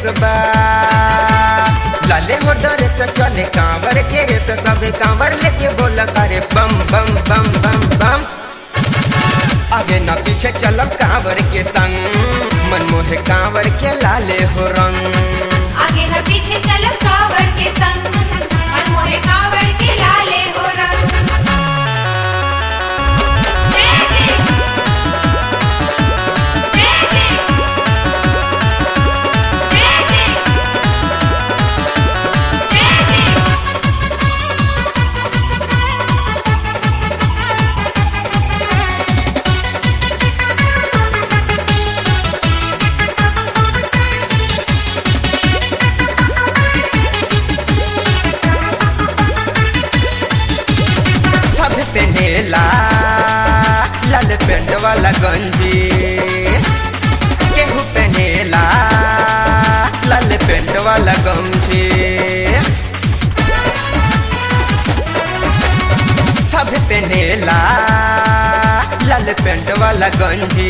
रेसबा लाले हो डरे से चले कांवर के रेस सब कांवर लेके बोला करे बम बम बम बम बम आगे न पीछे चलब कांवर के संग मन मोहे कांवर के लाले हो रंग आगे न पीछे चलब कांवर के संग मन मोहे कांवर के लाले हो रंग पहनेला लाल पेंट वाला गंजी केहू पहनेला लाल पेंट वाला गमछी सब पहनेला लाल पेंट वाला गंजी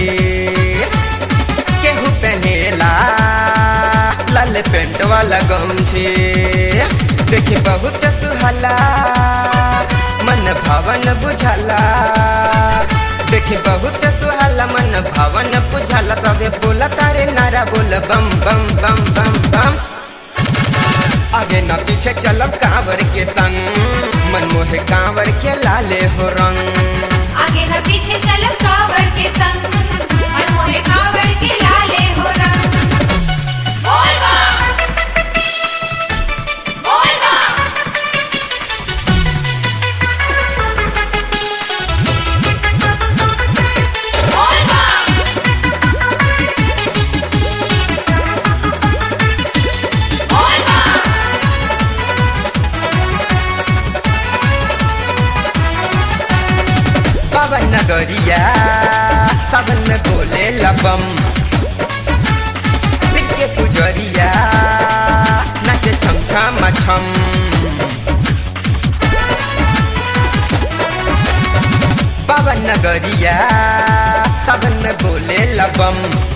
केहू पहनेला लाल पेंट वाला गमछी देखी बहुत सुहाला मन भावन बुझाला देखी बहुत सुहाला मन भावन बुझाला सबे बोला तारे नारा बोल बम बम बम बम बम आगे न पीछे चलब कांवर के संग मन मोहे कांवर के लाले हो रंग आगे न पीछे चलब कांवर के संग मन मोहे कांवर के लाले हो रंग बोल बम बोल बम बोल बम बोल बम पावन नगरिया सावन में बोले लबम सिर के पुजरिया नाचे छम छम छम पावन नगरिया सावन में बोले लबम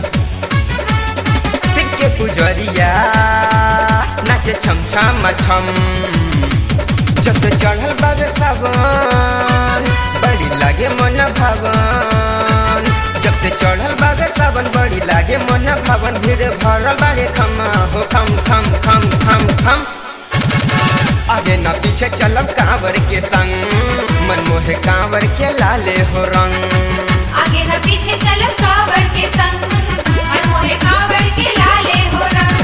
सिर के पुजरिया नाचे छम छम छम जब से चढ़ल बाबे सावन बड़ी लागे मन भवन जब से चढ़ल बाबे सावन बड़ी लागे मन भवन भीड़ भरल बारे खमा हो खम खम खम खम खम आगे न पीछे चलब कांवर के संग मन मोहे कांवर के लाले हो रंग आगे न पीछे चलब कांवर के संग मन मोहे कांवर के लाले हो रंग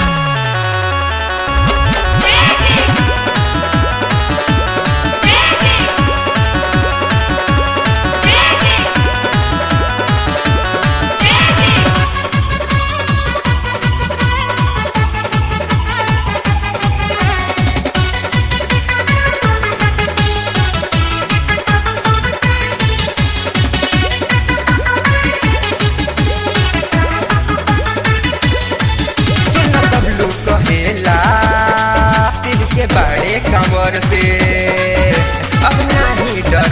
शिव के बड़े कंवर से अब नहीं डर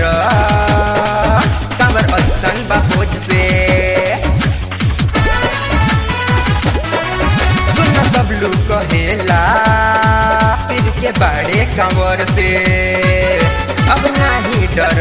कंवर असन बबोझ से सुन बबलू कहेला शिव के बड़े कंवर से अब नहीं डर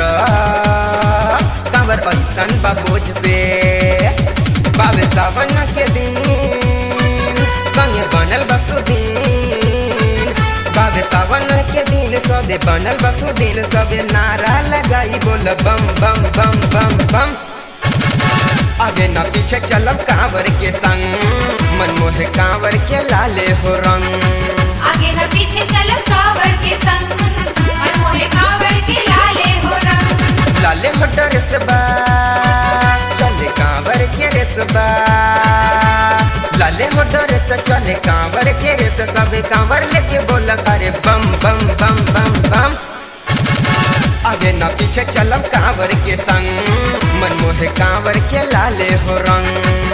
कंवर असन बबोझ से बाबे सावन के दिन संगे बनल बसुदीन बाबे सावन के दिन सबे बनल बसुदीन सबे नारा लगाई बोल बम बम बम बम बम आगे न पीछे चलब कांवर के संग मन मोहे कांवर के लाले हो रंग आगे न पीछे चलब कांवर के संग मन मोहे कांवर के लाले हो रंग लाले हो रेसबा चले कांवर के रेसबा लाले हो डरे से चले कांवर के रेस सब कांवर लेके बोला करे बम बम बम बम बम आगे न पीछे चलब कांवर के संग मन मोहे कांवर के लाले हो रंग